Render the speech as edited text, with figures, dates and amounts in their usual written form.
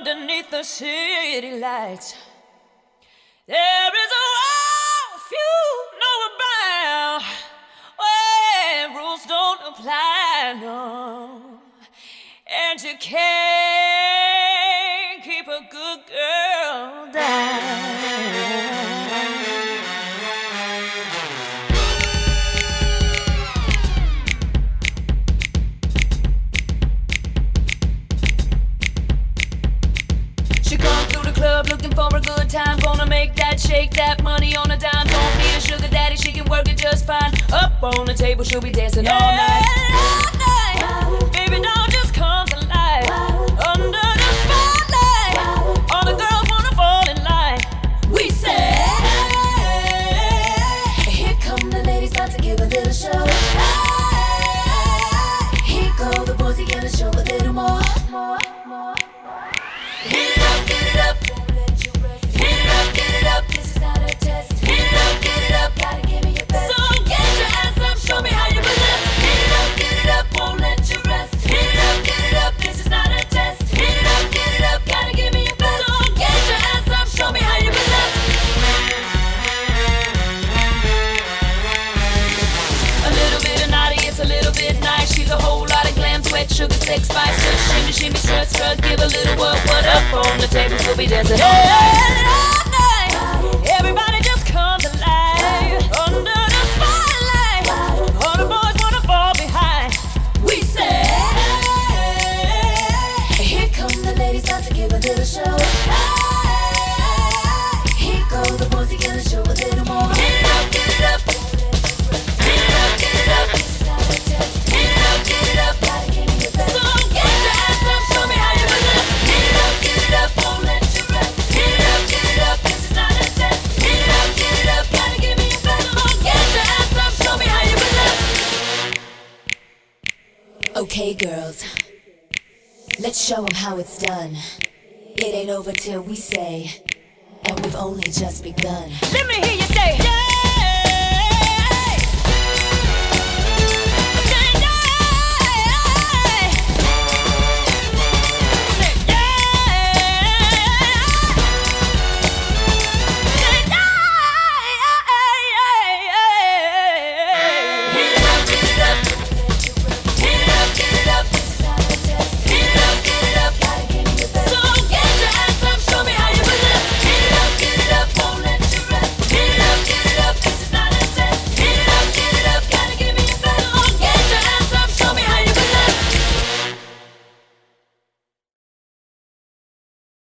underneath the city lights. There is a world few know about, where rules don't apply, no. And you can't keep a good girl down. She comes through the club looking for a good time. Gonna make that, shake that money on a dime. Don't need a sugar daddy, she can work it just fine. Up on the table, she'll be dancing all night. Baby, don't just come to life. Under the spotlight, all the girls wanna fall in line. We say, here come the ladies, about to give a little show. Here go the boys, he gonna show a little more. Hit it up, get it up, won't let you rest. Hit it up, get it up, this is not a test. Hit it up, get it up, gotta give me your best. So get your ass up, show me how you possess. Hit it up, get it up, won't let you rest. Hit it up, get it up, this is not a test. Hit it up, get it up, gotta give me your best. So get your ass up, show me how you possess. A little bit of naughty, it's a little bit nice. She's a whole lot of glam, sweat, sugar, sex, spice. Just shimmy, shimmy, strut, strut, give a little what up on the table, we'll be dancing all night. Everybody just come to life. Under the spotlight, all the boys wanna fall behind. We say, here come the ladies, about to give a little show. Here go the boys, he gonna show a little more. Get it up, get it up. Get it up, get it up. Get it up, get it up. Gotta give me your best. So get your ass up, show me how you possess. Get it up, won't let you rest. Get it up, this is not a test. Get it up, gotta give me your best. So get your ass up, show me how you possess. Okay, girls, let's show them how it's done. It ain't over till we say, and we've only just begun. Let me hear you say, yeah.